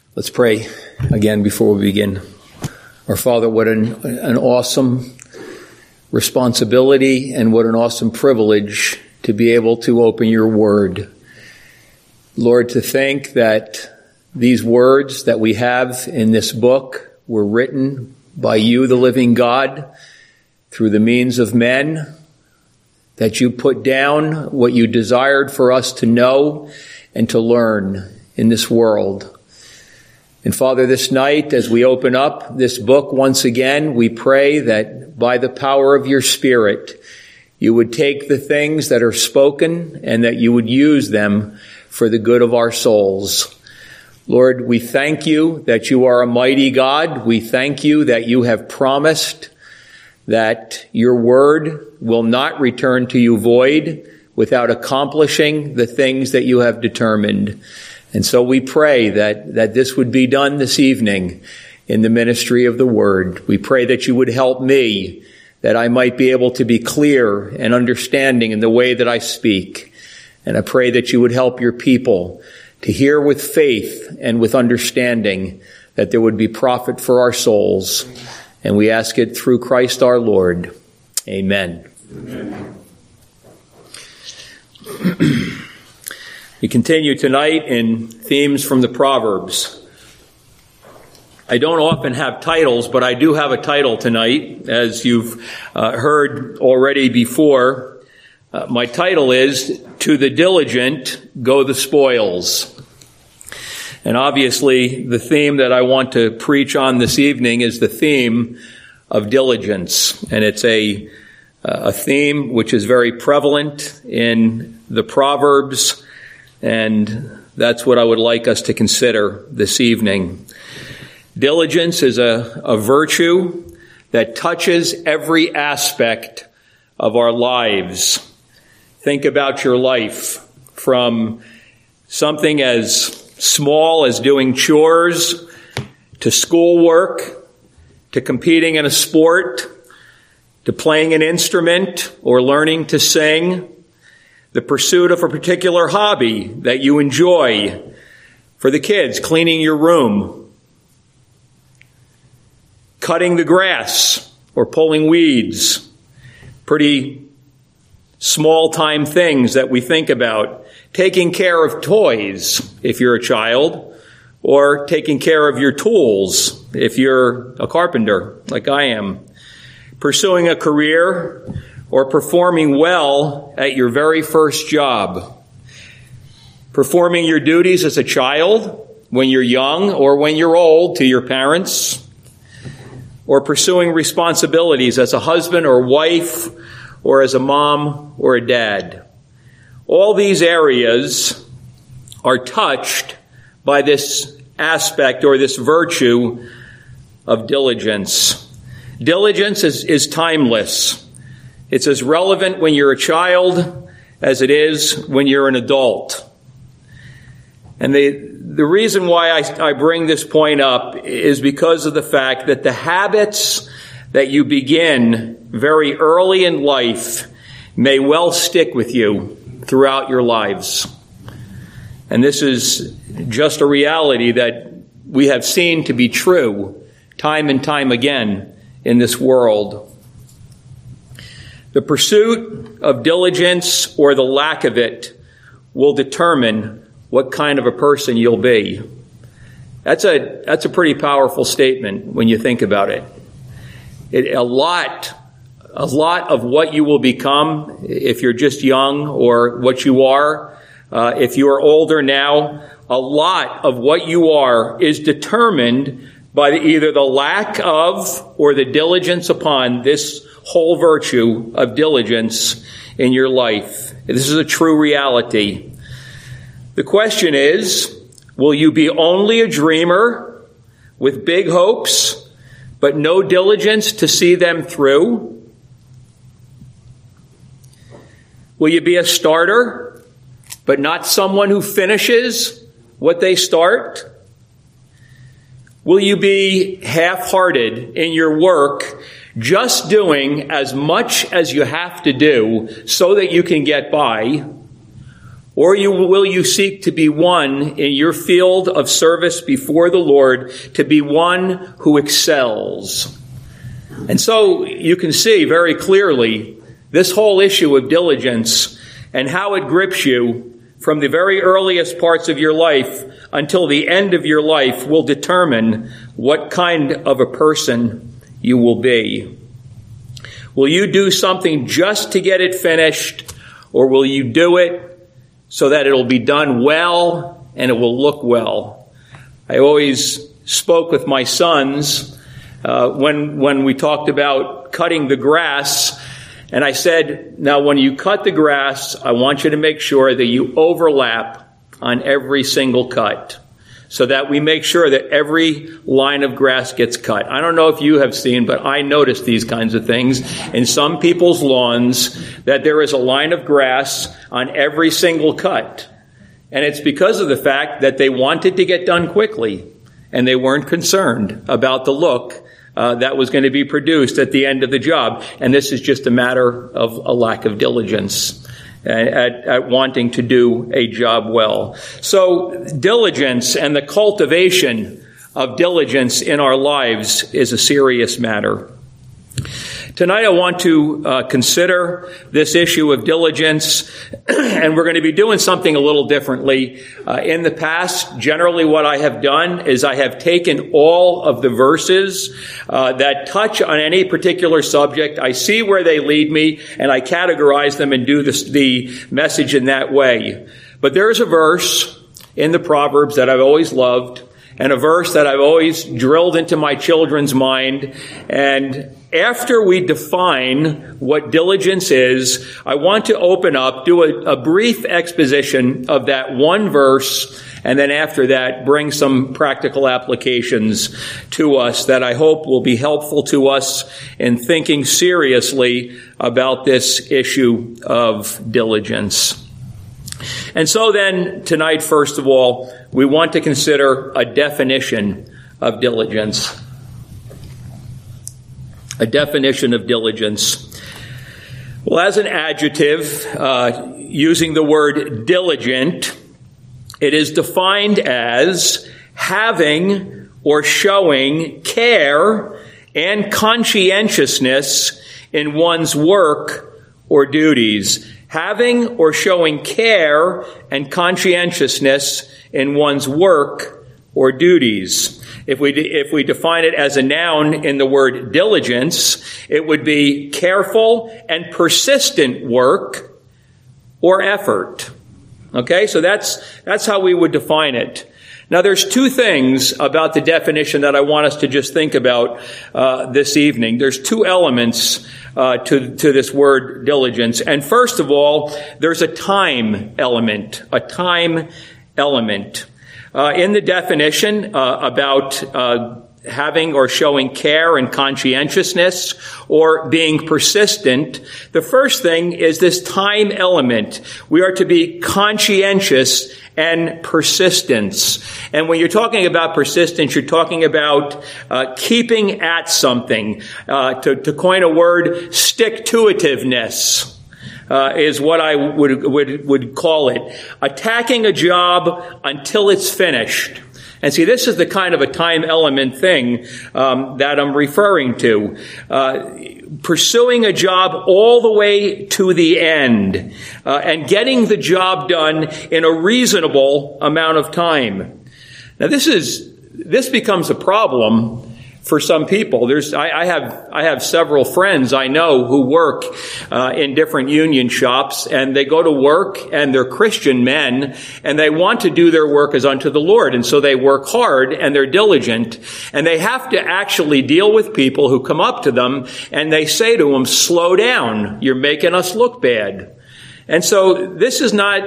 Let's pray again before we begin. Our Father, what an awesome responsibility and what an awesome privilege to be able to open your word. Lord, to think that these words that we have in this book were written by you, the living God, through the means of men, that you put down what you desired for us to know and to learn in this world. And Father, this night, as we open up this book once again, we pray that by the power of your Spirit, you would take the things that are spoken and that you would use them for the good of our souls. Lord, we thank you that you are a mighty God. We thank you that you have promised that your word will not return to you void without accomplishing the things that you have determined. And so we pray that this would be done this evening in the ministry of the word. We pray that you would help me, that I might be able to be clear and understanding in the way that I speak. And I pray that you would help your people to hear with faith and with understanding, that there would be profit for our souls. And we ask it through Christ our Lord. Amen. Amen. We continue tonight in themes from the Proverbs. I don't often have titles, but I do have a title tonight, as you've heard already before. My title is, To the Diligent Go the Spoils. And obviously, the theme that I want to preach on this evening is the theme of diligence. And it's a theme which is very prevalent in the Proverbs. And that's what I would like us to consider this evening. Diligence is a virtue that touches every aspect of our lives. Think about your life, from something as small as doing chores, to schoolwork, to competing in a sport, to playing an instrument or learning to sing, the pursuit of a particular hobby that you enjoy. For the kids, cleaning your room, cutting the grass or pulling weeds. Pretty small-time things that we think about. Taking care of toys if you're a child, or taking care of your tools if you're a carpenter like I am. Pursuing a career, or performing well at your very first job. Performing your duties as a child, when you're young or when you're old, to your parents. Or pursuing responsibilities as a husband or wife, or as a mom or a dad. All these areas are touched by this aspect or this virtue of diligence. Diligence is timeless. It's as relevant when you're a child as it is when you're an adult. And the reason why I bring this point up is because of the fact that the habits that you begin very early in life may well stick with you throughout your lives. And this is just a reality that we have seen to be true time and time again in this world. The pursuit of diligence or the lack of it will determine what kind of a person you'll be. That's a pretty powerful statement when you think about it. A lot of what you will become if you're just young, or what you are if you are older now, a lot of what you are is determined by either the lack of or the diligence upon this whole virtue of diligence in your life. This is a true reality. The question is, will you be only a dreamer with big hopes, but no diligence to see them through? Will you be a starter, but not someone who finishes what they start? Will you be half-hearted in your work, just doing as much as you have to do so that you can get by? Or will you seek to be one in your field of service before the Lord, to be one who excels? And so you can see very clearly this whole issue of diligence and how it grips you from the very earliest parts of your life until the end of your life will determine what kind of a person you will be. Will you do something just to get it finished, or will you do it so that it'll be done well and it will look well? I always spoke with my sons when we talked about cutting the grass, and I said, now when you cut the grass, I want you to make sure that you overlap on every single cut, so that we make sure that every line of grass gets cut. I don't know if you have seen, but I noticed these kinds of things in some people's lawns, that there is a line of grass on every single cut. And it's because of the fact that they wanted to get done quickly, and they weren't concerned about the look that was going to be produced at the end of the job. And this is just a matter of a lack of diligence at wanting to do a job well. So diligence and the cultivation of diligence in our lives is a serious matter. Tonight I want to consider this issue of diligence, and we're going to be doing something a little differently. In the past, generally what I have done is I have taken all of the verses that touch on any particular subject. I see where they lead me, and I categorize them and do the message in that way. But there is a verse in the Proverbs that I've always loved, and a verse that I've always drilled into my children's mind. And after we define what diligence is, I want to open up, do a brief exposition of that one verse, and then after that, bring some practical applications to us that I hope will be helpful to us in thinking seriously about this issue of diligence. And so then, tonight, first of all, we want to consider a definition of diligence. A definition of diligence. Well, as an adjective, using the word diligent, it is defined as having or showing care and conscientiousness in one's work or duties. Having or showing care and conscientiousness in one's work or duties. If we define it as a noun in the word diligence, it would be careful and persistent work or effort. Okay, so that's how we would define it. Now, there's two things about the definition that I want us to just think about this evening. There's two elements to this word diligence. And first of all, there's a time element. A time element. In the definition about having or showing care and conscientiousness or being persistent, the first thing is this time element. We are to be conscientious and persistence. And when you're talking about persistence, you're talking about keeping at something. To coin a word, stick-to-itiveness is what I would call it. Attacking a job until it's finished. And see, this is the kind of a time element thing that I'm referring to. Pursuing a job all the way to the end and getting the job done in a reasonable amount of time. Now, this becomes a problem for some people. I have several friends I know who work in different union shops, and they go to work and they're Christian men, and they want to do their work as unto the Lord, and so they work hard and they're diligent, and they have to actually deal with people who come up to them and they say to them, "Slow down, you're making us look bad." And so this is not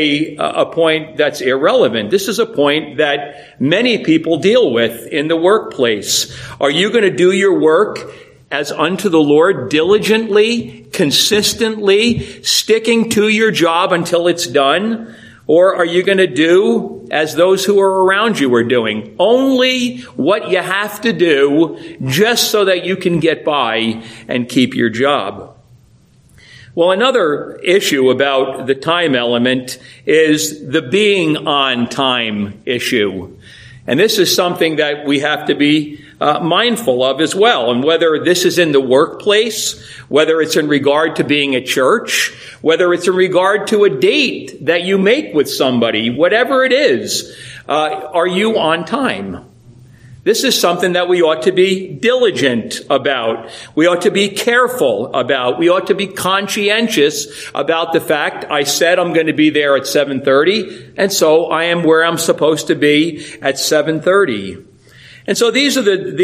a point that's irrelevant. This is a point that many people deal with in the workplace. Are you going to do your work as unto the Lord diligently, consistently, sticking to your job until it's done? Or are you going to do as those who are around you are doing? Only what you have to do just so that you can get by and keep your job. Well, another issue about the time element is the being on time issue. And this is something that we have to be mindful of as well. And whether this is in the workplace, whether it's in regard to being at church, whether it's in regard to a date that you make with somebody, whatever it is, are you on time? This is something that we ought to be diligent about. We ought to be careful about. We ought to be conscientious about the fact I said I'm going to be there at 7:30, and so I am where I'm supposed to be at 7:30. And so these are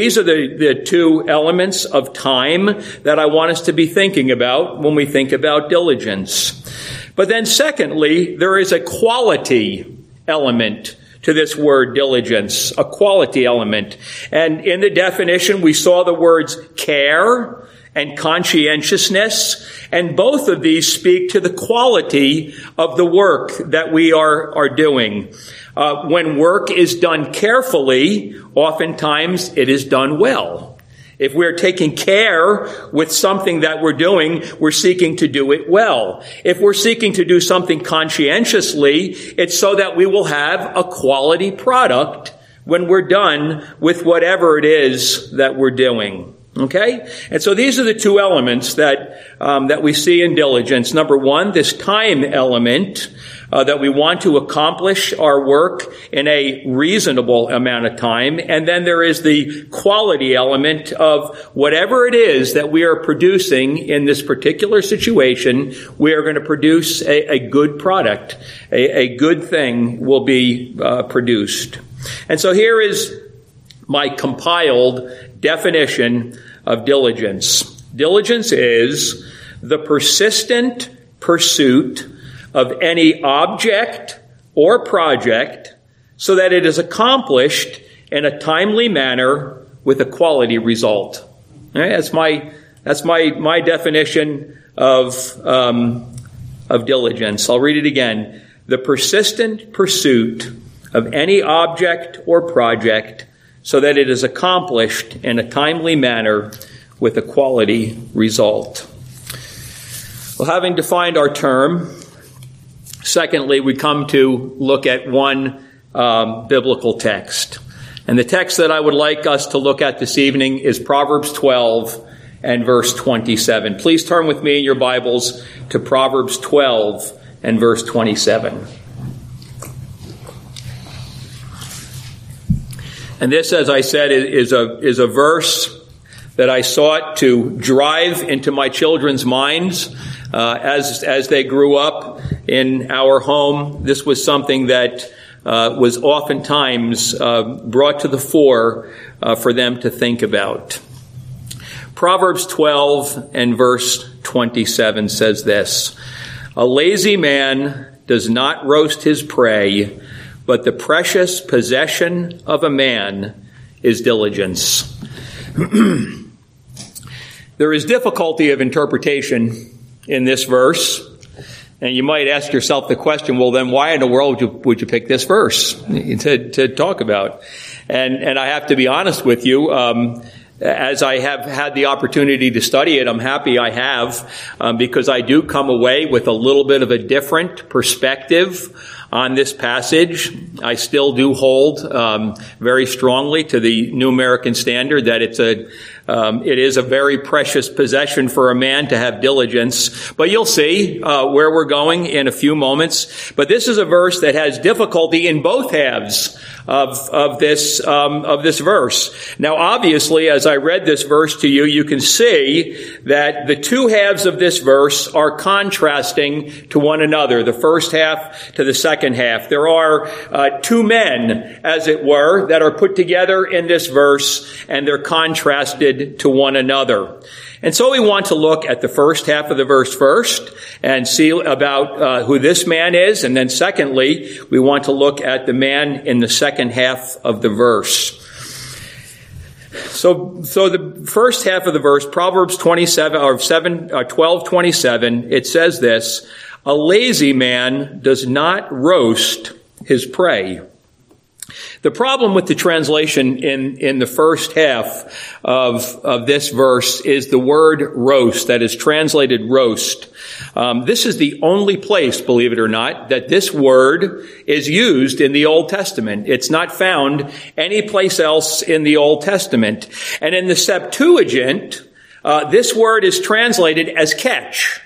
the two elements of time that I want us to be thinking about when we think about diligence. But then secondly, there is a quality element to this word diligence, a quality element. And in the definition, we saw the words care and conscientiousness, and both of these speak to the quality of the work that we are doing. When work is done carefully, oftentimes it is done well. If we're taking care with something that we're doing, we're seeking to do it well. If we're seeking to do something conscientiously, it's so that we will have a quality product when we're done with whatever it is that we're doing. Okay? And so these are the two elements that we see in diligence. Number one, this time element, that we want to accomplish our work in a reasonable amount of time. And then there is the quality element of whatever it is that we are producing in this particular situation, we are going to produce a good product. A good thing will be produced. And so here is my compiled definition of diligence. Diligence is the persistent pursuit of any object or project so that it is accomplished in a timely manner with a quality result. All right, that's my definition of diligence. I'll read it again. The persistent pursuit of any object or project so that it is accomplished in a timely manner with a quality result. Well, having defined our term, secondly, we come to look at one biblical text. And the text that I would like us to look at this evening is Proverbs 12 and verse 27. Please turn with me in your Bibles to Proverbs 12 and verse 27. And this, as I said, is a verse that I sought to drive into my children's minds as they grew up in our home. This was something that was oftentimes brought to the fore for them to think about. Proverbs 12 and verse 27 says this: "A lazy man does not roast his prey, but the precious possession of a man is diligence." There is difficulty of interpretation in this verse. And you might ask yourself the question, well, then why in the world would you pick this verse to talk about? And I have to be honest with you, as I have had the opportunity to study it, I'm happy I have, because I do come away with a little bit of a different perspective on this passage. I still do hold very strongly to the New American Standard that it is a very precious possession for a man to have diligence. But you'll see where we're going in a few moments. But this is a verse that has difficulty in both halves of this verse. Now, obviously, as I read this verse to you, you can see that the two halves of this verse are contrasting to one another. The first half to the second half. There are two men, as it were, that are put together in this verse, and they're contrasted to one another. And so we want to look at the first half of the verse first and see about who this man is. And then secondly, we want to look at the man in the second half of the verse. So the first half of the verse, Proverbs 12:27, it says this: "A lazy man does not roast his prey." The problem with the translation in the first half of this verse is the word roast, that is translated roast. This is the only place, believe it or not, that this word is used in the Old Testament. It's not found any place else in the Old Testament. And in the Septuagint, this word is translated as catch.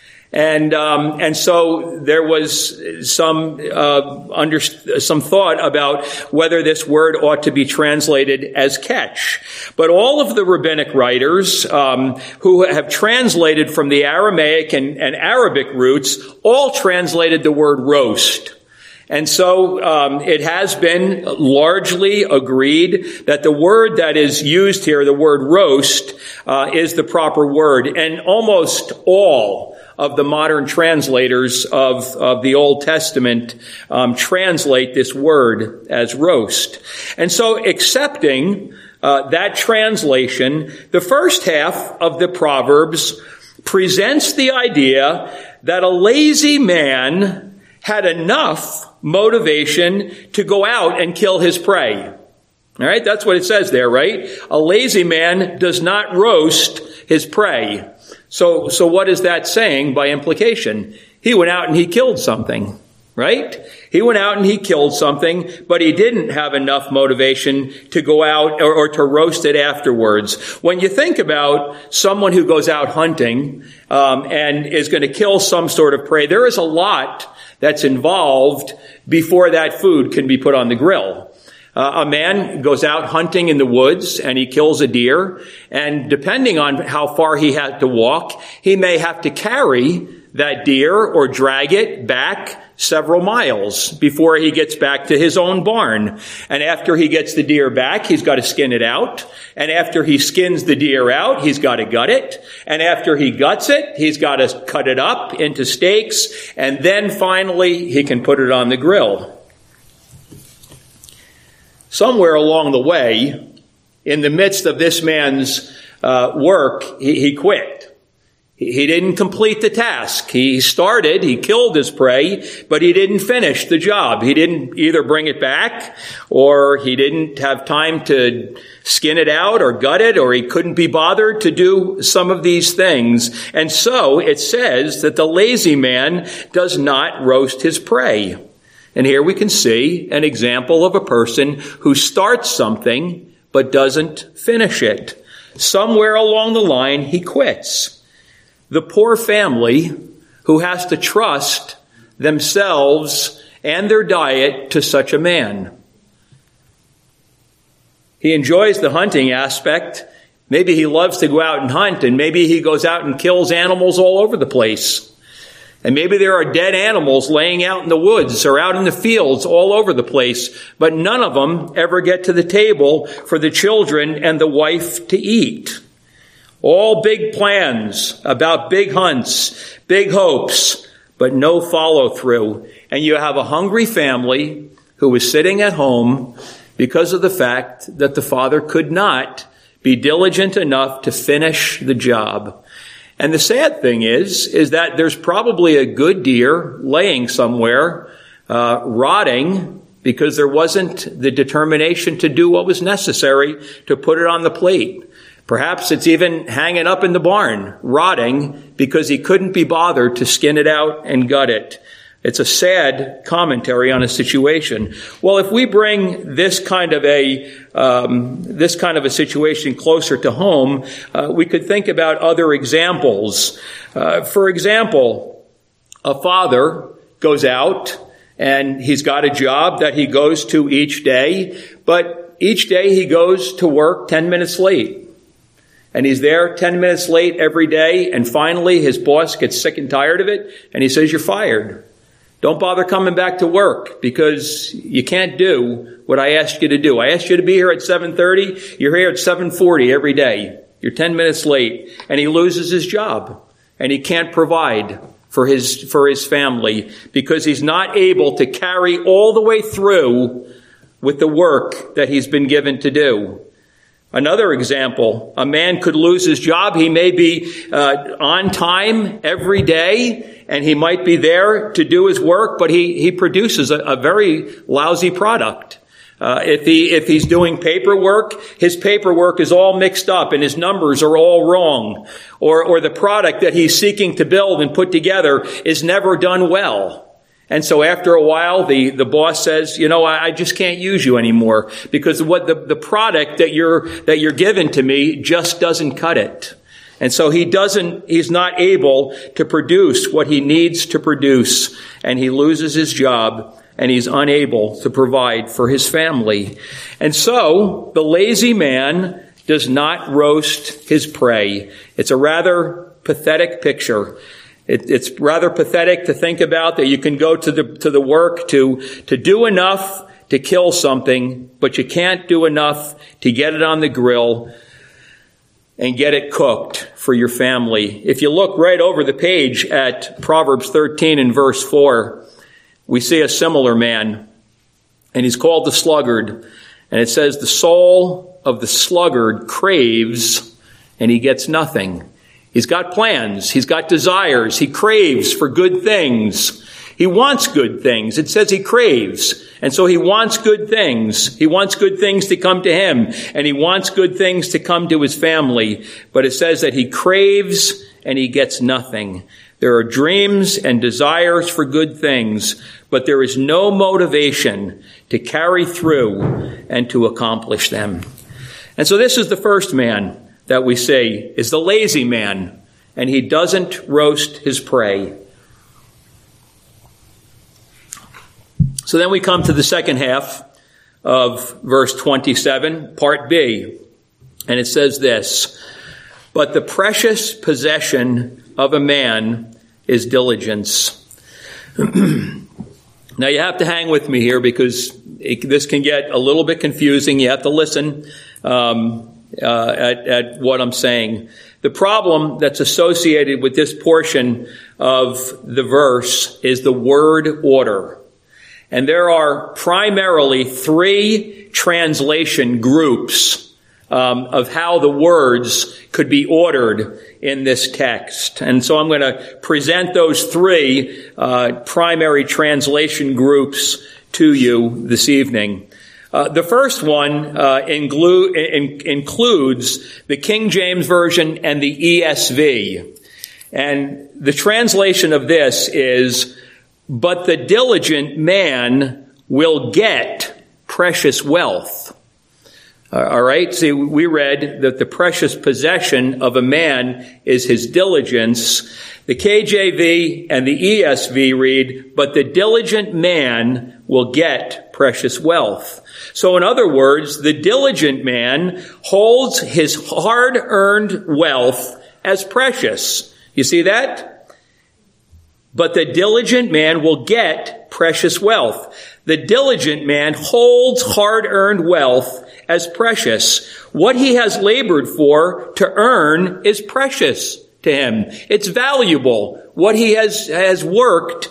And so there was some thought about whether this word ought to be translated as catch. But all of the rabbinic writers, who have translated from the Aramaic and Arabic roots, all translated the word roast. And so it has been largely agreed that the word that is used here, the word roast, is the proper word. And almost all of the modern translators of the Old Testament translate this word as roast. And so accepting that translation, the first half of the Proverbs presents the idea that a lazy man had enough motivation to go out and kill his prey. All right, that's what it says there, right? A lazy man does not roast his prey. So what is that saying by implication? He went out and he killed something, right? He went out and he killed something, but he didn't have enough motivation to go out or to roast it afterwards. When you think about someone who goes out hunting and is going to kill some sort of prey, there is a lot that's involved before that food can be put on the grill. A man goes out hunting in the woods and he kills a deer, and depending on how far he had to walk, he may have to carry that deer or drag it back several miles before he gets back to his own barn. And after he gets the deer back, he's got to skin it out. And after he skins the deer out, he's got to gut it. And after he guts it, he's got to cut it up into steaks. And then finally, he can put it on the grill. Somewhere along the way, in the midst of this man's work, he quit. He didn't complete the task. He started, he killed his prey, but he didn't finish the job. He didn't either bring it back, or he didn't have time to skin it out or gut it, or he couldn't be bothered to do some of these things. And so it says that the lazy man does not roast his prey. And here we can see an example of a person who starts something but doesn't finish it. Somewhere along the line, he quits. The poor family who has to trust themselves and their diet to such a man. He enjoys the hunting aspect. Maybe he loves to go out and hunt, and maybe he goes out and kills animals all over the place. And maybe there are dead animals laying out in the woods or out in the fields all over the place, but none of them ever get to the table for the children and the wife to eat. All big plans about big hunts, big hopes, but no follow through. And you have a hungry family who is sitting at home because of the fact that the father could not be diligent enough to finish the job. And the sad thing is that there's probably a good deer laying somewhere, rotting, because there wasn't the determination to do what was necessary to put it on the plate. Perhaps it's even hanging up in the barn, rotting, because he couldn't be bothered to skin it out and gut it. It's a sad commentary on a situation. Well, if we bring this kind of a situation closer to home, we could think about other examples. For example, a father goes out and he's got a job that he goes to each day, but each day he goes to work 10 minutes late. And he's there 10 minutes late every day, and finally his boss gets sick and tired of it, and he says, "You're fired. Don't bother coming back to work because you can't do what I asked you to do. I asked you to be here at 7:30. You're here at 7:40 every day. You're 10 minutes late." And he loses his job, and he can't provide for his family because he's not able to carry all the way through with the work that he's been given to do. Another example, a man could lose his job. He may be on time every day, and he might be there to do his work, but he produces a very lousy product. If he's doing paperwork, his paperwork is all mixed up and his numbers are all wrong. Or the product that he's seeking to build and put together is never done well. And so after a while, the boss says, I just can't use you anymore because what the product that you're given to me just doesn't cut it. And so he's not able to produce what he needs to produce, and he loses his job, and he's unable to provide for his family. And so the lazy man does not roast his prey. It's a rather pathetic picture. It's rather pathetic to think about that you can go to the work to do enough to kill something, but you can't do enough to get it on the grill and get it cooked for your family. If you look right over the page at Proverbs 13 and verse 4, we see a similar man, and he's called the sluggard. And it says, the soul of the sluggard craves, and he gets nothing. He's got plans. He's got desires. He craves for good things. He wants good things. It says he craves. And so he wants good things. He wants good things to come to him. And he wants good things to come to his family. But it says that he craves and he gets nothing. There are dreams and desires for good things, but there is no motivation to carry through and to accomplish them. And so this is the first man that we say is the lazy man, and he doesn't roast his prey. So then we come to the second half of verse 27, part B, and it says this, but the precious possession of a man is diligence. Now you have to hang with me here because this can get a little bit confusing. You have to listen at what I'm saying. The problem that's associated with this portion of the verse is the word order. And there are primarily three translation groups of how the words could be ordered in this text. And so I'm going to present those three primary translation groups to you this evening. The first one includes the King James Version and the ESV. And the translation of this is, but the diligent man will get precious wealth. All right. See, we read that the precious possession of a man is his diligence. The KJV and the ESV read, but the diligent man will get precious wealth. So in other words, the diligent man holds his hard-earned wealth as precious. You see that? But the diligent man will get precious wealth. The diligent man holds hard-earned wealth as precious. What he has labored for to earn is precious to him. It's valuable. What he has worked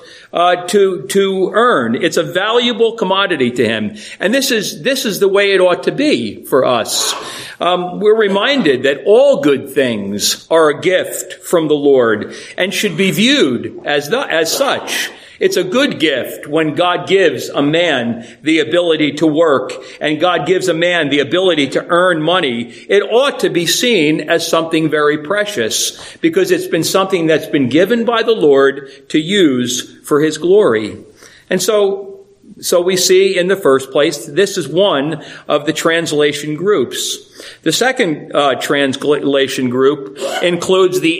to earn. It's a valuable commodity to him. And this is the way it ought to be for us. We're reminded that all good things are a gift from the Lord and should be viewed as such. It's a good gift when God gives a man the ability to work and God gives a man the ability to earn money. It ought to be seen as something very precious because it's been something that's been given by the Lord to use for his glory. And so we see in the first place, this is one of the translation groups. The second translation group includes the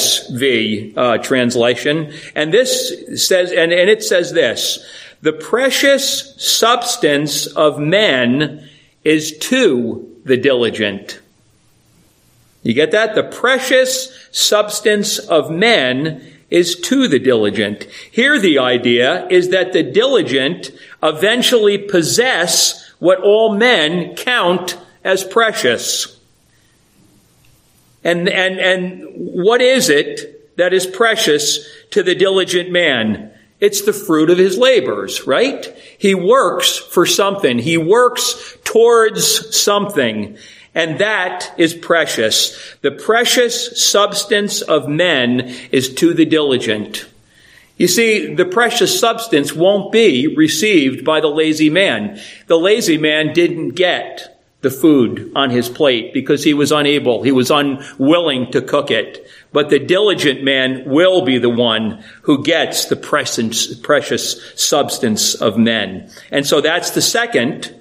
ASV translation, and this says, and it says this: the precious substance of men is to the diligent. You get that? The precious substance of men is to the diligent. Here the idea is that the diligent eventually possess what all men count as precious. And what is it that is precious to the diligent man? It's the fruit of his labors, right? He works for something. He works towards something. And that is precious. The precious substance of men is to the diligent. You see, the precious substance won't be received by the lazy man. The lazy man didn't get the food on his plate because he was unable, he was unwilling to cook it. But the diligent man will be the one who gets the precious substance of men. And so that's the second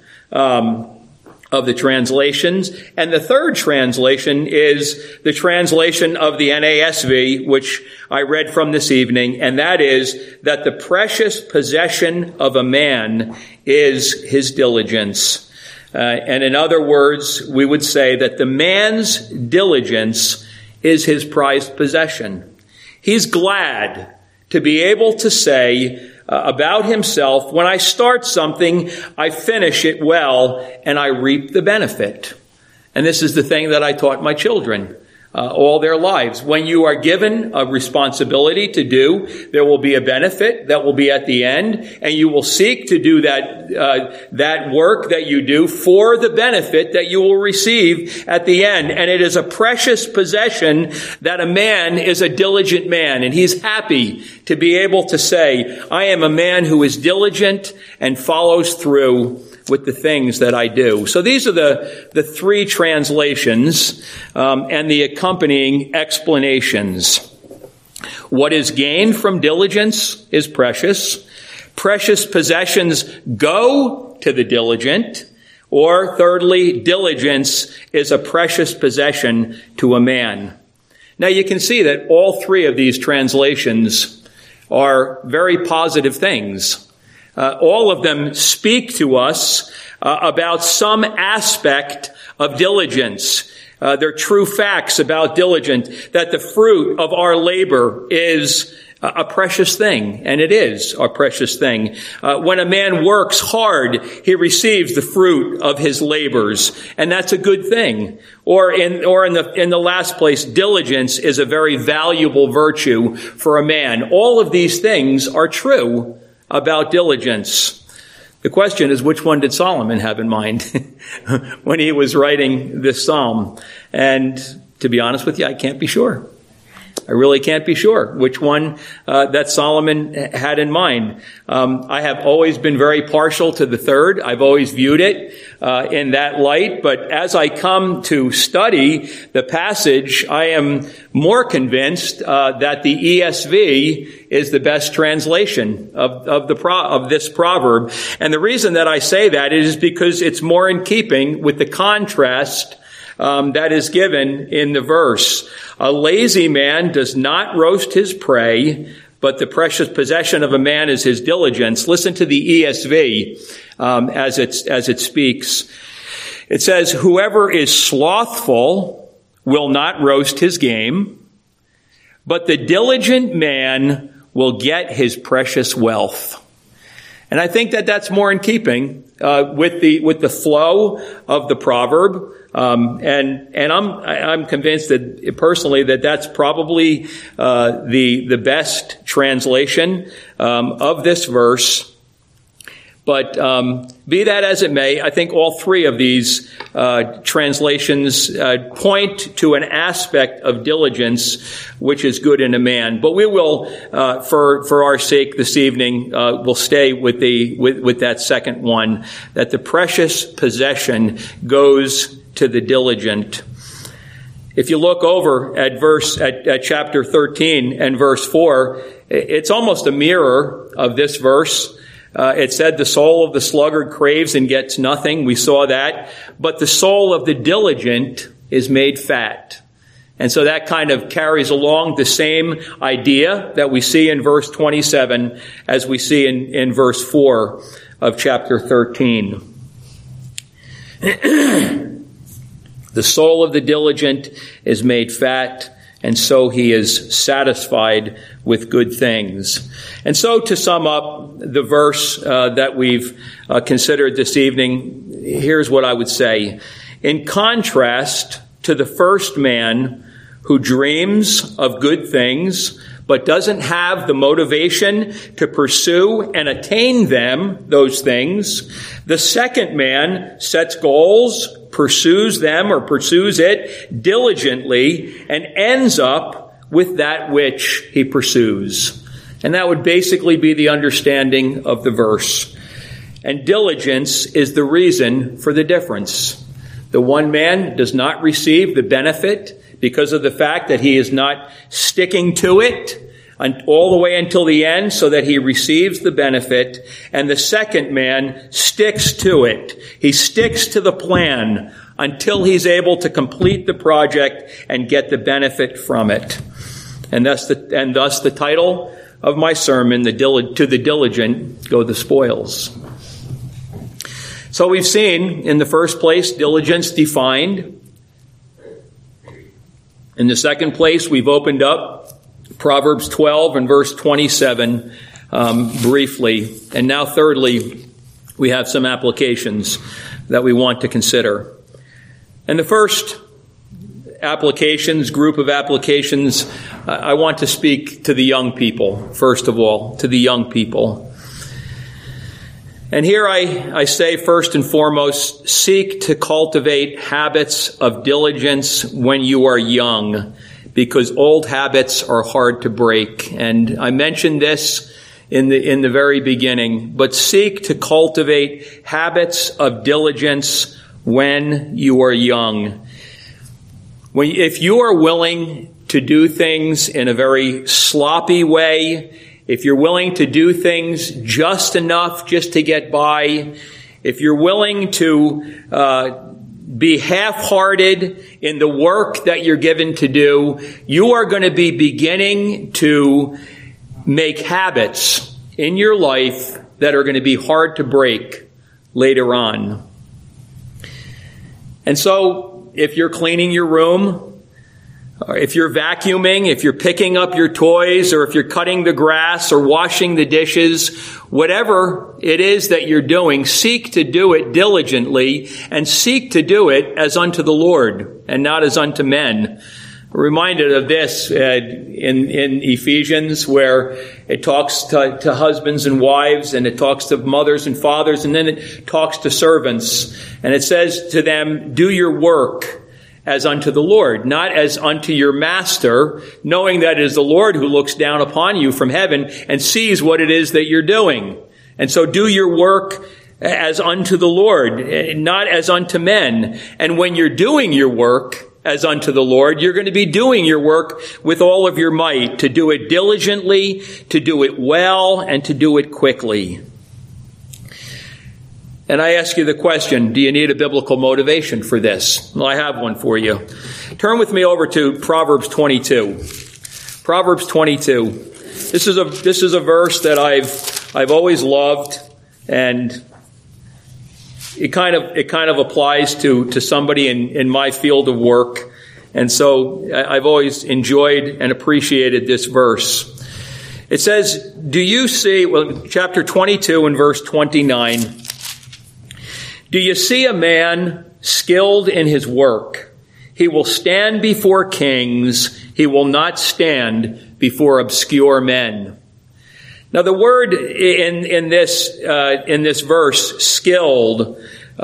of the translations. And the third translation is the translation of the NASV, which I read from this evening, and that is that the precious possession of a man is his diligence. And in other words, we would say that the man's diligence is his prized possession. He's glad to be able to say about himself, when I start something, I finish it well and I reap the benefit. And this is the thing that I taught my children all their lives. When you are given a responsibility to do, there will be a benefit that will be at the end, and you will seek to do that work that you do for the benefit that you will receive at the end. And it is a precious possession that a man is a diligent man, and he's happy to be able to say, I am a man who is diligent and follows through with the things that I do. So these are the three translations and the accompanying explanations. What is gained from diligence is precious. Precious possessions go to the diligent. Or thirdly, diligence is a precious possession to a man. Now you can see that all three of these translations are very positive things. All of them speak to us about some aspect of diligence. They're true facts about diligence, that the fruit of our labor is a precious thing, and it is a precious thing. When a man works hard, he receives the fruit of his labors, and that's a good thing. Or in the last place, diligence is a very valuable virtue for a man. All of these things are true about diligence. The question is, which one did Solomon have in mind when he was writing this psalm? And to be honest with you, I can't be sure. I really can't be sure which one that Solomon had in mind. I have always been very partial to the third. I've always viewed it in that light. But as I come to study the passage, I am more convinced that the ESV is the best translation of this proverb. And the reason that I say that is because it's more in keeping with the contrast that is given in the verse. A lazy man does not roast his prey, but the precious possession of a man is his diligence. Listen to the ESV as it speaks. It says, whoever is slothful will not roast his game, but the diligent man will get his precious wealth. And I think that that's more in keeping with the flow of the proverb. And I'm convinced that personally that that's probably the best translation of this verse. But be that as it may, I think all three of these translations point to an aspect of diligence which is good in a man. But we will, for our sake this evening, we'll stay with that second one, that the precious possession goes to the diligent. If you look over at chapter 13 and verse 4, it's almost a mirror of this verse. It said the soul of the sluggard craves and gets nothing. We saw that. But the soul of the diligent is made fat. And so that kind of carries along the same idea that we see in verse 27 as we see in verse 4 of chapter 13. The soul of the diligent is made fat, and so he is satisfied with good things. And so to sum up the verse that we've considered this evening, here's what I would say. In contrast to the first man who dreams of good things, but doesn't have the motivation to pursue and attain them, those things, the second man sets goals, pursues them or pursues it diligently, and ends up with that which he pursues. And that would basically be the understanding of the verse. And diligence is the reason for the difference. The one man does not receive the benefit because of the fact that he is not sticking to it all the way until the end so that he receives the benefit. And the second man sticks to it. He sticks to the plan until he's able to complete the project and get the benefit from it. And thus the title of my sermon, To the Diligent Go the Spoils. So we've seen, in the first place, diligence defined. In the second place, we've opened up Proverbs 12 and verse 27 briefly. And now thirdly, we have some applications that we want to consider. And the first group of applications, I want to speak to the young people, first of all, to the young people. And here I say, first and foremost, seek to cultivate habits of diligence when you are young, because old habits are hard to break. And I mentioned this in the very beginning, but seek to cultivate habits of diligence when you are young. If you are willing to do things in a very sloppy way, if you're willing to do things just enough just to get by, if you're willing to be half-hearted in the work that you're given to do, you are going to be beginning to make habits in your life that are going to be hard to break later on. And so, if you're cleaning your room, or if you're vacuuming, if you're picking up your toys, or if you're cutting the grass or washing the dishes, whatever it is that you're doing, seek to do it diligently and seek to do it as unto the Lord and not as unto men. I'm reminded of this in Ephesians, where it talks to husbands and wives, and it talks to mothers and fathers, and then it talks to servants. And it says to them, do your work as unto the Lord, not as unto your master, knowing that it is the Lord who looks down upon you from heaven and sees what it is that you're doing. And so do your work as unto the Lord, not as unto men. And when you're doing your work as unto the Lord, you're going to be doing your work with all of your might, to do it diligently, to do it well, and to do it quickly. And I ask you the question, do you need a biblical motivation for this? Well, I have one for you. Turn with me over to Proverbs 22. Proverbs 22. This is a verse that I've always loved, and it kind of applies to somebody in my field of work. And so I've always enjoyed and appreciated this verse. It says, do you see, chapter 22 and verse 29, do you see a man skilled in his work? He will stand before kings. He will not stand before obscure men. Now, the word in this verse, skilled,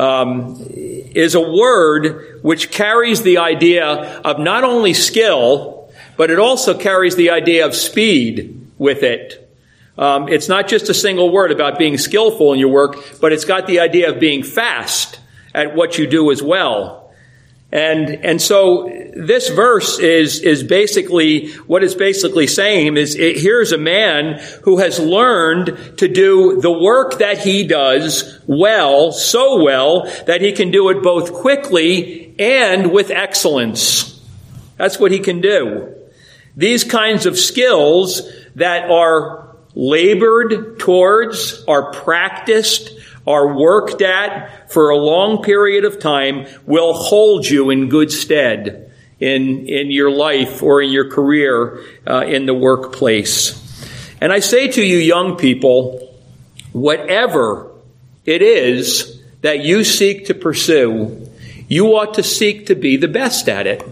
is a word which carries the idea of not only skill, but it also carries the idea of speed with it. It's not just a single word about being skillful in your work, but it's got the idea of being fast at what you do as well. And so this verse is basically, what it's basically saying is, here's a man who has learned to do the work that he does well, so well, that he can do it both quickly and with excellence. That's what he can do. These kinds of skills that are labored towards, are practiced, are worked at for a long period of time will hold you in good stead in your life or in your career in the workplace. And I say to you young people, whatever it is that you seek to pursue, you ought to seek to be the best at it.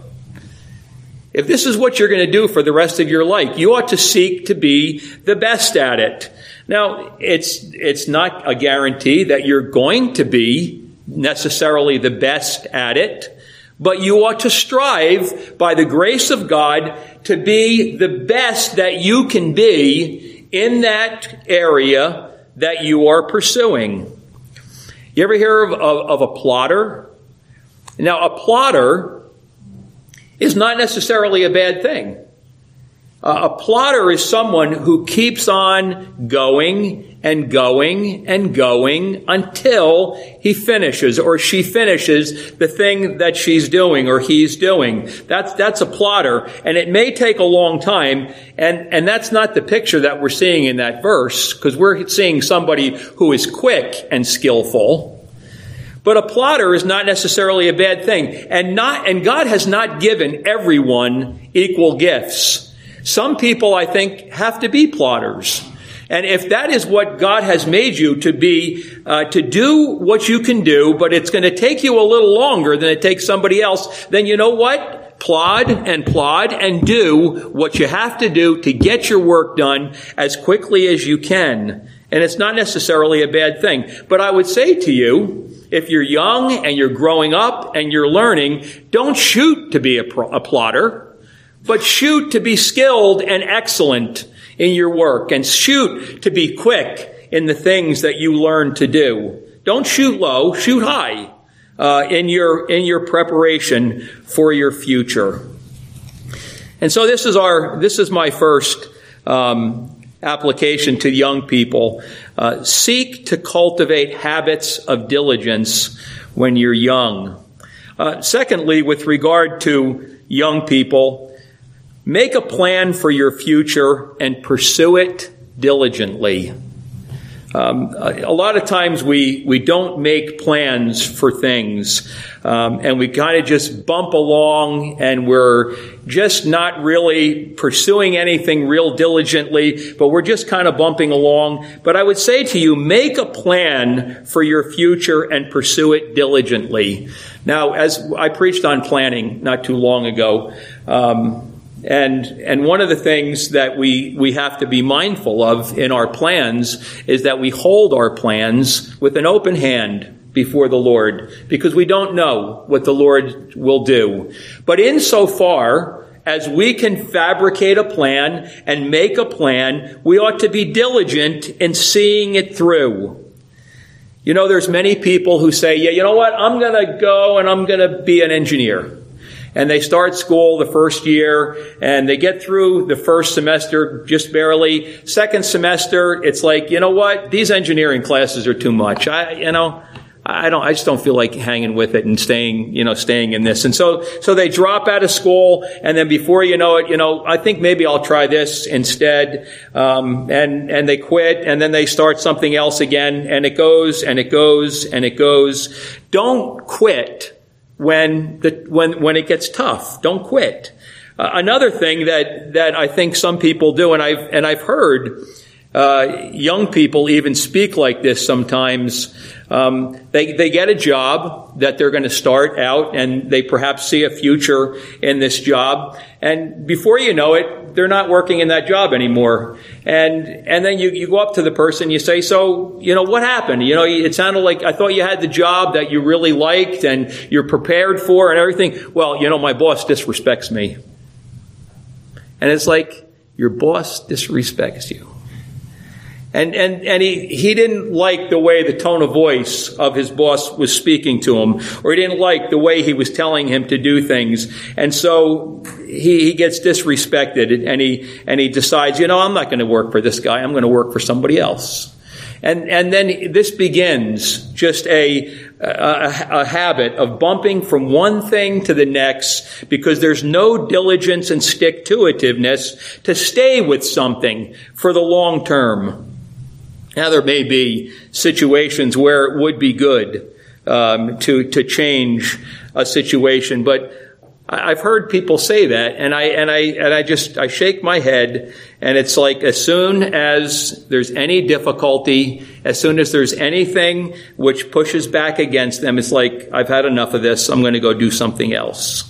If this is what you're going to do for the rest of your life, you ought to seek to be the best at it. Now, it's not a guarantee that you're going to be necessarily the best at it, but you ought to strive by the grace of God to be the best that you can be in that area that you are pursuing. You ever hear of a plotter? Now, a plotter is not necessarily a bad thing. A plotter is someone who keeps on going and going and going until he finishes or she finishes the thing that she's doing or he's doing. That's a plotter. And it may take a long time. And that's not the picture that we're seeing in that verse, because we're seeing somebody who is quick and skillful. But a plotter is not necessarily a bad thing. And God has not given everyone equal gifts. Some people, I think, have to be plotters. And if that is what God has made you to be, to do what you can do, but it's going to take you a little longer than it takes somebody else, then you know what? Plod and do what you have to do to get your work done as quickly as you can. And it's not necessarily a bad thing. But I would say to you, if you're young and you're growing up and you're learning, don't shoot to be a plotter. But shoot to be skilled and excellent in your work, and shoot to be quick in the things that you learn to do. Don't shoot low, shoot high in your preparation for your future. And so this is my first application to young people. Seek to cultivate habits of diligence when you're young. Secondly, with regard to young people, make a plan for your future and pursue it diligently. A lot of times we don't make plans for things, and we kind of just bump along, and we're just not really pursuing anything real diligently, but we're just kind of bumping along. But I would say to you, make a plan for your future and pursue it diligently. Now, as I preached on planning not too long ago, and one of the things that we have to be mindful of in our plans is that we hold our plans with an open hand before the Lord, because we don't know what the Lord will do. But insofar as we can fabricate a plan and make a plan, we ought to be diligent in seeing it through. You know, there's many people who say, yeah, you know what, I'm going to go and I'm going to be an engineer. And they start school the first year, and they get through the first semester just barely. Second semester, it's like, you know what? These engineering classes are too much. I just don't feel like hanging with it and staying in this. And so they drop out of school, and then before you know it, I think maybe I'll try this instead. And they quit, and then they start something else again, and it goes, and it goes, and it goes. Don't quit when it gets tough. Don't quit. Another thing that I think some people do, and I've heard young people even speak like this sometimes. They get a job that they're going to start out, and they perhaps see a future in this job, and before you know it, they're not working in that job anymore. And then you go up to the person, you say, so, what happened? It sounded like I thought you had the job that you really liked and you're prepared for and everything. Well, my boss disrespects me. And it's like, your boss disrespects you. And he didn't like the way the tone of voice of his boss was speaking to him, or he didn't like the way he was telling him to do things. And so he gets disrespected, and he decides, I'm not going to work for this guy. I'm going to work for somebody else. And then this begins just a habit of bumping from one thing to the next, because there's no diligence and stick-to-itiveness to stay with something for the long term. Now, there may be situations where it would be good to change a situation, but I've heard people say that, and I shake my head, and it's like, as soon as there's any difficulty, as soon as there's anything which pushes back against them, it's like, I've had enough of this. I'm going to go do something else.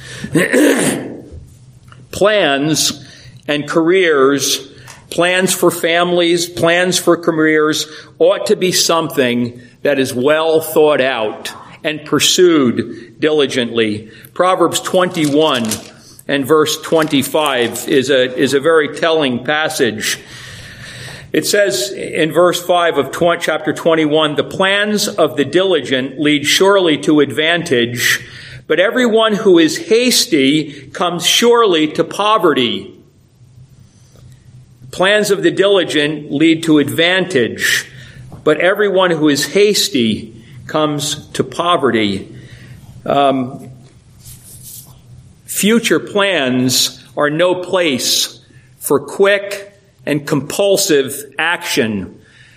Plans and careers. Plans for families, plans for careers ought to be something that is well thought out and pursued diligently. Proverbs 21 and verse 25 is a very telling passage. It says in verse 5 of chapter 21, the plans of the diligent lead surely to advantage, but everyone who is hasty comes surely to poverty. Plans of the diligent lead to advantage, but everyone who is hasty comes to poverty. Future plans are no place for quick and compulsive action.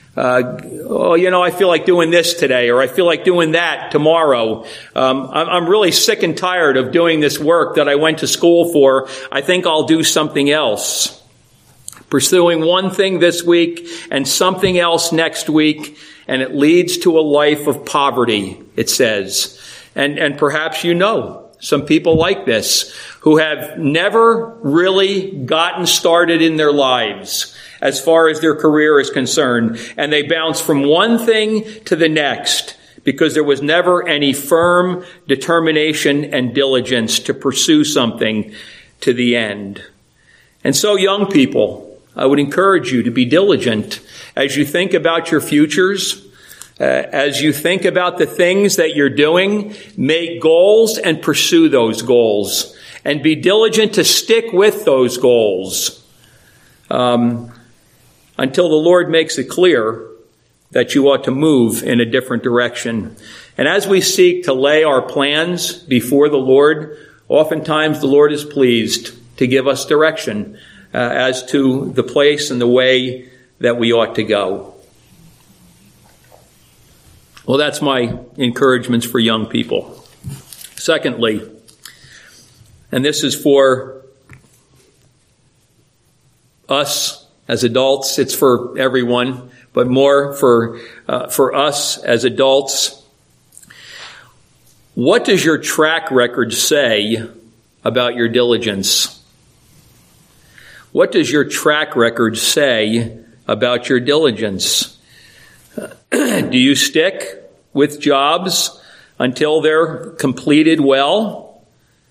I feel like doing this today, or I feel like doing that tomorrow. I'm really sick and tired of doing this work that I went to school for. I think I'll do something else. Pursuing one thing this week and something else next week, and it leads to a life of poverty, it says. And perhaps you know some people like this who have never really gotten started in their lives as far as their career is concerned. And they bounce from one thing to the next because there was never any firm determination and diligence to pursue something to the end. And so, young people, I would encourage you to be diligent as you think about your futures. As you think about the things that you're doing, make goals and pursue those goals. And be diligent to stick with those goals until the Lord makes it clear that you ought to move in a different direction. And as we seek to lay our plans before the Lord, oftentimes the Lord is pleased to give us direction as to the place and the way that we ought to go. Well, that's my encouragements for young people. Secondly, and this is for us as adults, it's for everyone, but more for us as adults. What does your track record say about your diligence? What does your track record say about your diligence? Do you stick with jobs until they're completed well?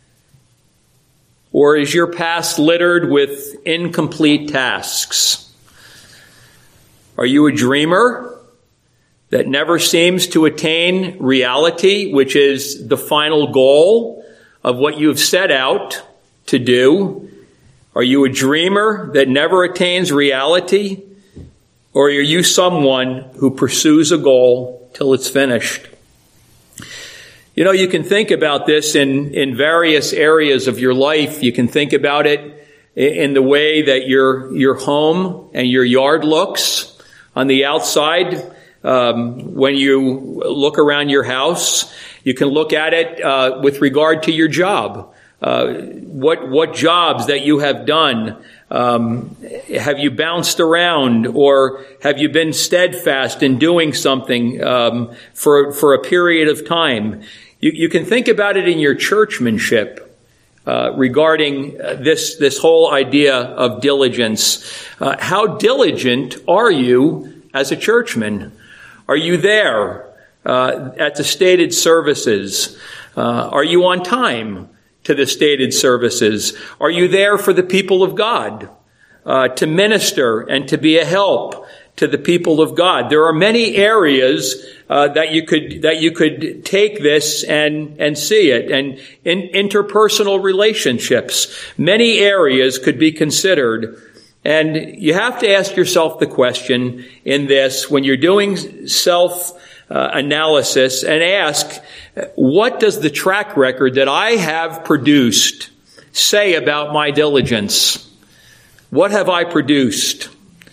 Or is your past littered with incomplete tasks? Are you a dreamer that never seems to attain reality, which is the final goal of what you've set out to do? Are you a dreamer that never attains reality? Or are you someone who pursues a goal till it's finished? You know, you can think about this in various areas of your life. You can think about it in the way that your home and your yard looks on the outside. When you look around your house, you can look at it with regard to your job. What jobs that you have done. Have you bounced around, or have you been steadfast in doing something for a period of time? You can think about it in your churchmanship regarding this whole idea of diligence. How diligent are you as a churchman? Are you there at the stated services? Are you on time to the stated services? Are you there for the people of God, to minister and to be a help to the people of God? There are many areas that you could take this and see it, and in interpersonal relationships, many areas could be considered. And you have to ask yourself the question in this when you're doing self-analysis, and ask, what does the track record that I have produced say about my diligence? What have I produced?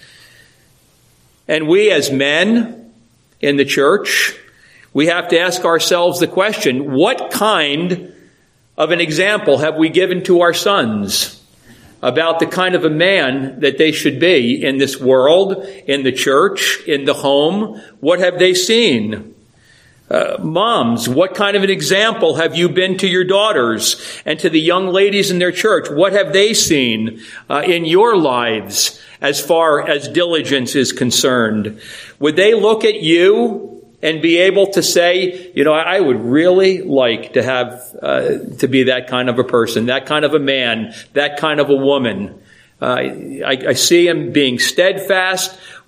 And we as men in the church, we have to ask ourselves the question, what kind of an example have we given to our sons about the kind of a man that they should be in this world, in the church, in the home? What have they seen? Moms, what kind of an example have you been to your daughters and to the young ladies in their church? What have they seen in your lives as far as diligence is concerned? Would they look at you and be able to say, you know, I would really like to have to be that kind of a person, that kind of a man, that kind of a woman? I see him being steadfast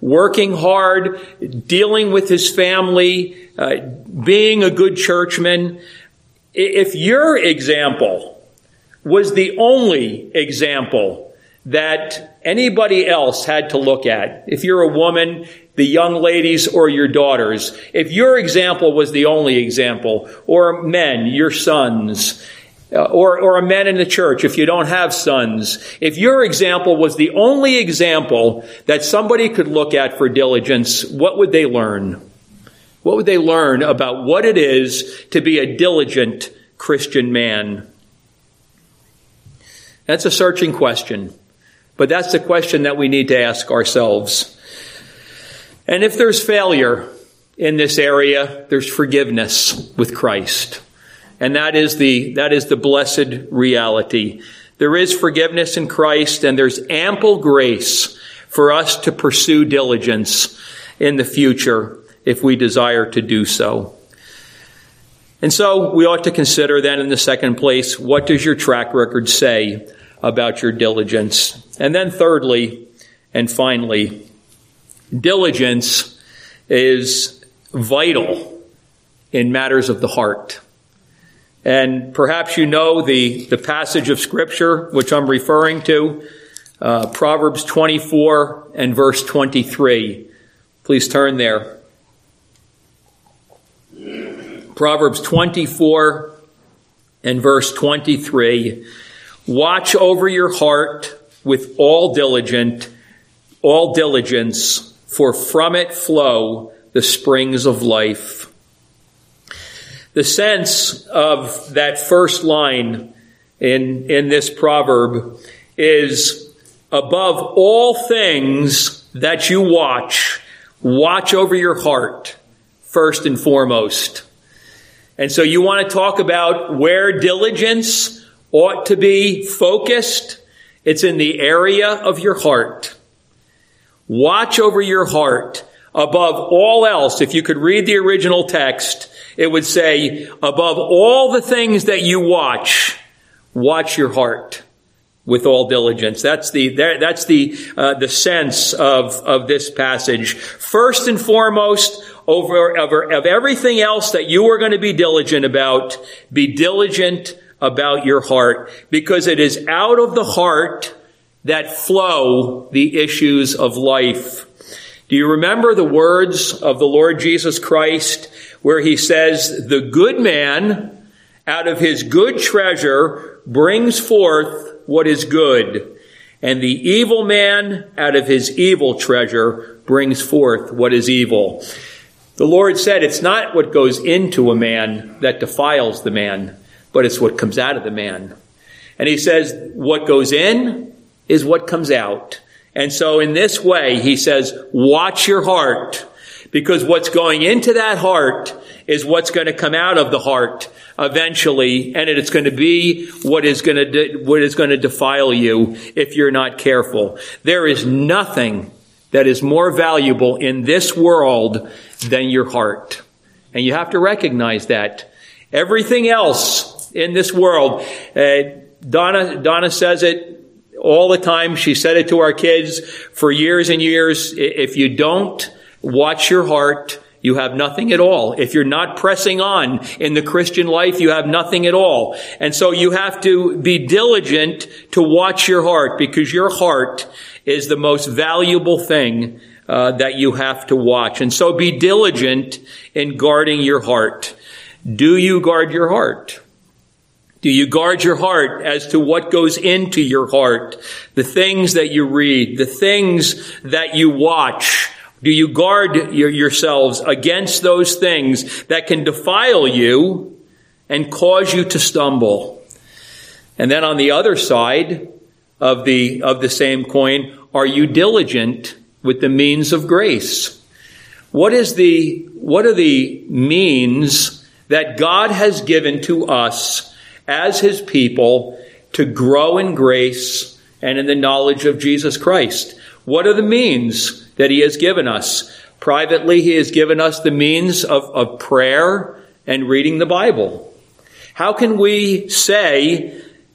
working hard, dealing with his family, being a good churchman. If your example was the only example that anybody else had to look at, if you're a woman, the young ladies or your daughters, if your example was the only example, or men, your sons, or a man in the church, if you don't have sons, if your example was the only example that somebody could look at for diligence, what would they learn? What would they learn about what it is to be a diligent Christian man? That's a searching question, but that's the question that we need to ask ourselves. And if there's failure in this area, there's forgiveness with Christ. And that is the blessed reality. There is forgiveness in Christ, and there's ample grace for us to pursue diligence in the future if we desire to do so. And so we ought to consider then, in the second place, what does your track record say about your diligence? And then thirdly and finally, diligence is vital in matters of the heart. And perhaps you know the passage of Scripture which I'm referring to, Proverbs 24 and verse 23. Please turn there. Proverbs 24 and verse 23. Watch over your heart with all diligence, for from it flow the springs of life. The sense of that first line in this proverb is, above all things that you watch over your heart first and foremost. And so you want to talk about where diligence ought to be focused. It's in the area of your heart. Watch over your heart above all else. If you could read the original text, it would say, above all the things that you watch your heart with all diligence. That's the sense of this passage. First and foremost, of everything else that you are going to be diligent about, be diligent about your heart, because it is out of the heart that flow the issues of life. Do you remember the words of the Lord Jesus Christ where he says, the good man out of his good treasure brings forth what is good, and the evil man out of his evil treasure brings forth what is evil. The Lord said it's not what goes into a man that defiles the man, but it's what comes out of the man. And he says what goes in is what comes out. And so in this way, he says, watch your heart, because what's going into that heart is what's going to come out of the heart eventually, and it's going to be what is going to defile you if you're not careful. There is nothing that is more valuable in this world than your heart. And you have to recognize that. Everything else in this world, Donna says it all the time. She said it to our kids for years and years. If you don't watch your heart, you have nothing at all. If you're not pressing on in the Christian life, you have nothing at all. And so you have to be diligent to watch your heart, because your heart is the most valuable thing that you have to watch. And so be diligent in guarding your heart. Do you guard your heart? Do you guard your heart as to what goes into your heart? The things that you read, the things that you watch. Do you guard yourselves against those things that can defile you and cause you to stumble? And then on the other side of the same coin, are you diligent with the means of grace? What are the means that God has given to us as his people to grow in grace and in the knowledge of Jesus Christ? What are the means that he has given us? Privately, he has given us the means of prayer and reading the Bible. How can we say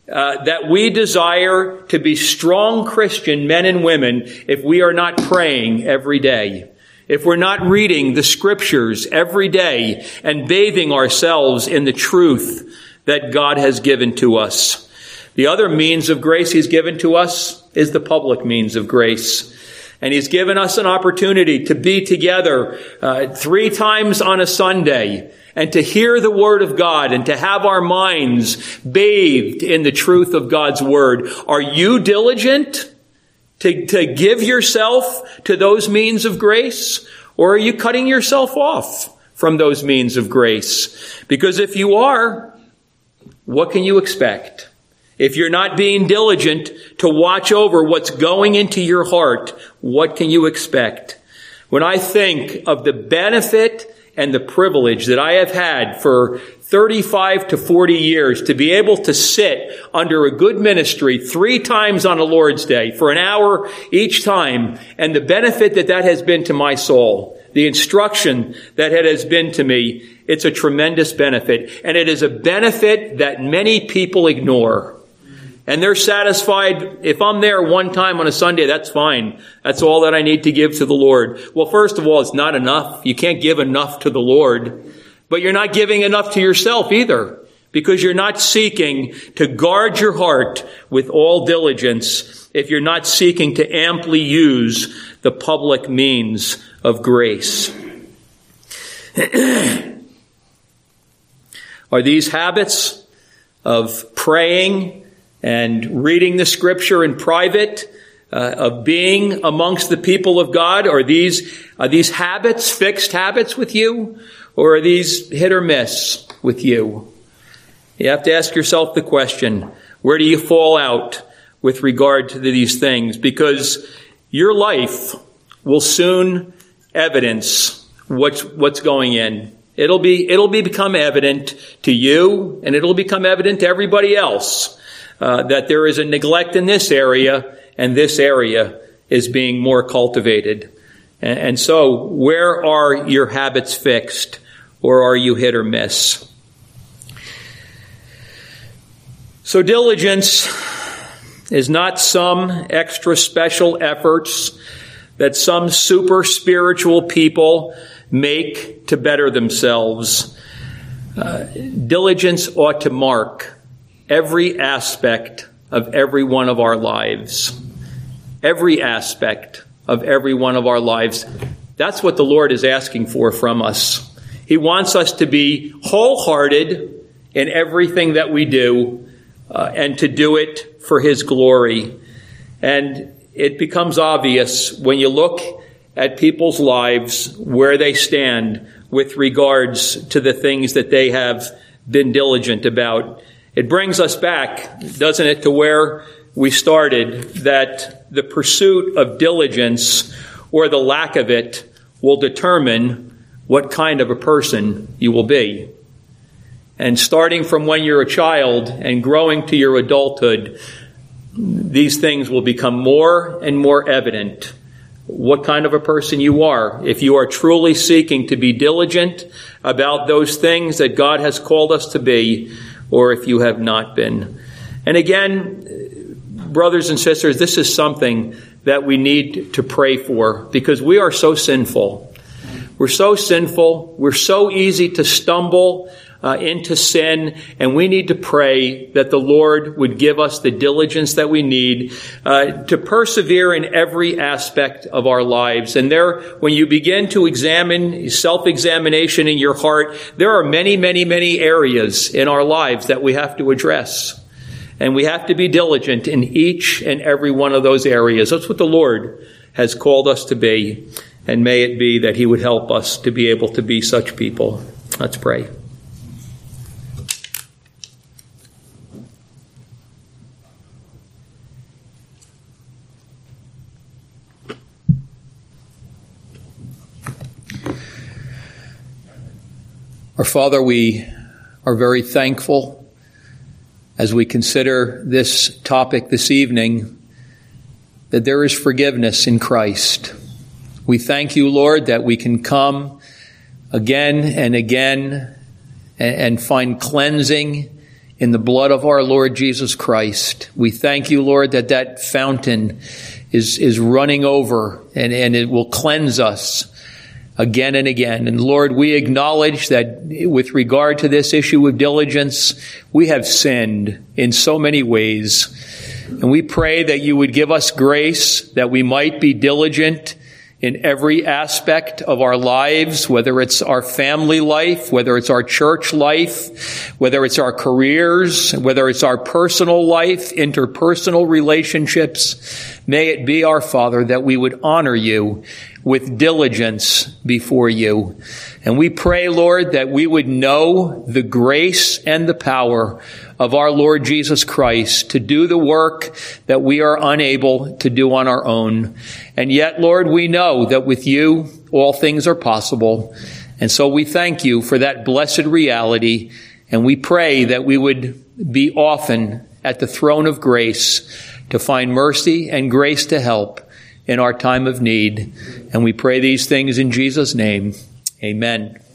that we desire to be strong Christian men and women if we are not praying every day, if we're not reading the Scriptures every day and bathing ourselves in the truth that God has given to us. The other means of grace He's given to us is the public means of grace. And He's given us an opportunity to be together 3 times on a Sunday and to hear the Word of God and to have our minds bathed in the truth of God's Word. Are you diligent to give yourself to those means of grace? Or are you cutting yourself off from those means of grace? Because if you are, what can you expect? If you're not being diligent to watch over what's going into your heart, what can you expect? When I think of the benefit and the privilege that I have had for 35 to 40 years to be able to sit under a good ministry 3 times on a Lord's Day for an hour each time, and the benefit that has been to my soul, the instruction that it has been to me, it's a tremendous benefit. And it is a benefit that many people ignore. And they're satisfied, if I'm there 1 time on a Sunday, that's fine. That's all that I need to give to the Lord. Well, first of all, it's not enough. You can't give enough to the Lord. But you're not giving enough to yourself either, because you're not seeking to guard your heart with all diligence if you're not seeking to amply use the public means of grace. Are these habits of praying and reading the Scripture in private, of being amongst the people of God, are these habits, fixed habits with you, or are these hit or miss with you? You have to ask yourself the question, where do you fall out with regard to these things? Because your life will soon evidence what's going in. It'll become evident to you, and it'll become evident to everybody else. That there is a neglect in this area, and this area is being more cultivated. And so, where are your habits fixed, or are you hit or miss? So diligence is not some extra special efforts that some super spiritual people make to better themselves. Diligence ought to mark every aspect of every one of our lives. Every aspect of every one of our lives. That's what the Lord is asking for from us. He wants us to be wholehearted in everything that we do, and to do it for His glory. And it becomes obvious when you look at people's lives where they stand with regards to the things that they have been diligent about. It brings us back, doesn't it, to where we started, that the pursuit of diligence or the lack of it will determine what kind of a person you will be. And starting from when you're a child and growing to your adulthood, these things will become more and more evident. What kind of a person you are, if you are truly seeking to be diligent about those things that God has called us to be, or if you have not been. And again, brothers and sisters, this is something that we need to pray for, because we are so sinful. We're so sinful. We're so easy to stumble into sin, and we need to pray that the Lord would give us the diligence that we need to persevere in every aspect of our lives. And there, when you begin to examine self-examination in your heart, there are many, many, many areas in our lives that we have to address. And we have to be diligent in each and every one of those areas. That's what the Lord has called us to be. And may it be that He would help us to be able to be such people. Let's pray. Our Father, we are very thankful as we consider this topic this evening that there is forgiveness in Christ. We thank you, Lord, that we can come again and again and find cleansing in the blood of our Lord Jesus Christ. We thank you, Lord, that that fountain is running over and it will cleanse us again and again. And Lord, we acknowledge that with regard to this issue of diligence, we have sinned in so many ways. And we pray that you would give us grace, that we might be diligent in every aspect of our lives, whether it's our family life, whether it's our church life, whether it's our careers, whether it's our personal life, interpersonal relationships. May it be, our Father, that we would honor you with diligence before you. And we pray, Lord, that we would know the grace and the power of our Lord Jesus Christ to do the work that we are unable to do on our own. And yet, Lord, we know that with you, all things are possible. And so we thank you for that blessed reality. And we pray that we would be often at the throne of grace to find mercy and grace to help in our time of need. And we pray these things in Jesus' name. Amen.